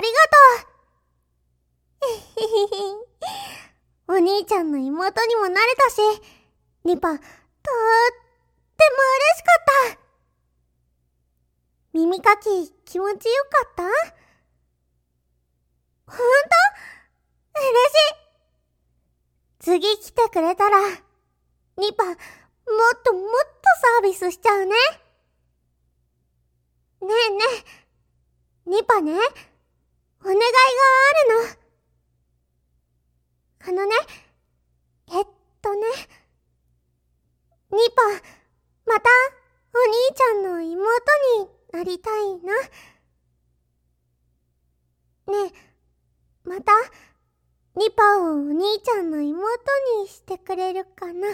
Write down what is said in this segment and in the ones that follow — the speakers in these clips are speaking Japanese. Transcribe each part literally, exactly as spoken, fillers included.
りがとう。ひひひ。お兄ちゃんの妹にもなれたし、ニパ、とっても嬉しかった。耳かき気持ちよかった？ほんと？嬉しい。次来てくれたら、ニパ、もっともっとサービスしちゃうね。ねえねえ、ニパね、お願いがあるの。あのね、えっとね、ニパ、またお兄ちゃんの妹になりたいな。ねえ、またニパをお兄ちゃんの妹にしてくれるかな。ほんと？や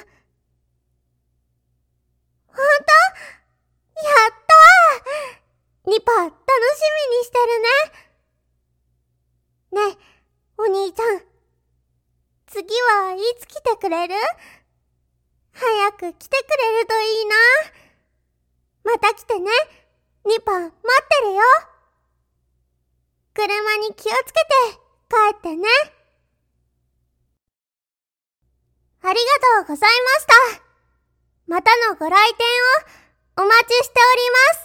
ったー！ニパ、楽しみにしてるね。ねえ、お兄ちゃん。次はいつ来てくれる？早く来てくれるといいな。また来てね。ニパ、待ってるよ。車に気をつけて帰ってね。ありがとうございました。またのご来店をお待ちしております。